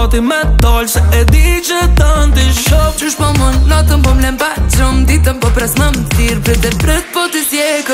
ti me dal, se e di që tanti shoh. Qysh po mon, natën po m'lem pa qëm, ditën po pres më m'thirë. Prit e prit po ti s'je